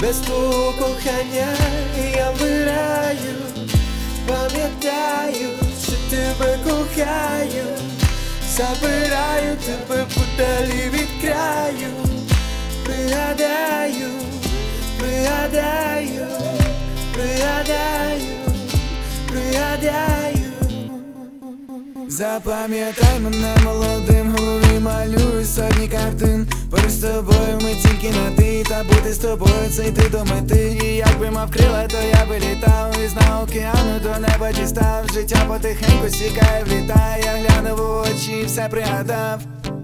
без твого кохання я вмираю. Пам'ятаю, що тебе кохаю, забираю тебе подалі від краю. Пригадаю, пригадаю, пригадаю, пригадаю. Запам'ятай мене молодим, в голові малюю сотні картин. Поруч з тобою ми тільки на ти, та бути з тобою це йти до мети. І якби мав крила, то я би літав із на океану до неба дістав. Життя потихеньку стікає в літа, я глянув у очі і все пригадав.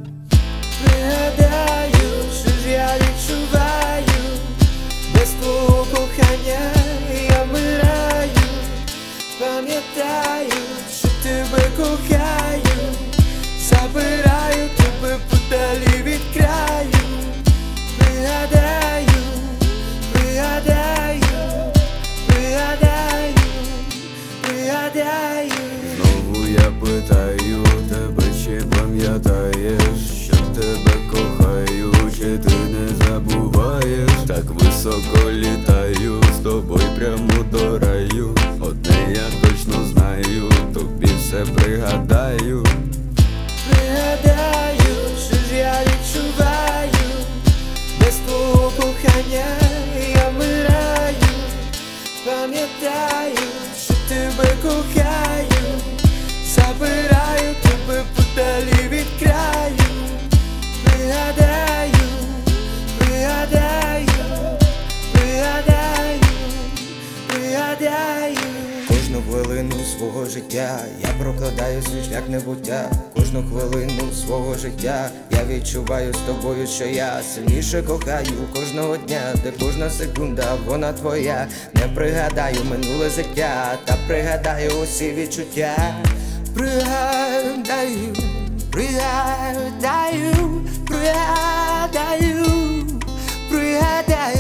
Пригадаю, що ж я відчуваю, без твого кохання я вмираю. Пам'ятаю, що тебе кохаю, забираю тебе подалі від краю. Пригадаю, пригадаю, пригадаю, пригадаю. Знову я питаю тебе, чи пам'ятаєш, що тебе кохаю, чи ти не забуваєш? Так високо літаю з тобою прямо до раю. Одне я точно знаю, тобі все пригадаю. Пригадаю, що ж я відчуваю, без твого кохання я вмираю. Пам'ятаю, що тебе кохаю, забираю тебе подалі від краю. Пригадаю, пригадаю, пригадаю, пригадаю. Кожну хвилину свого життя я прокладаю свій шлях небуття. Кожну хвилину свого життя я відчуваю з тобою, що я сильніше кохаю кожного дня, де кожна секунда вона твоя. Не пригадаю минуле життя, та пригадаю усі відчуття. Пригадаю, пригадаю, пригадаю, пригадаю.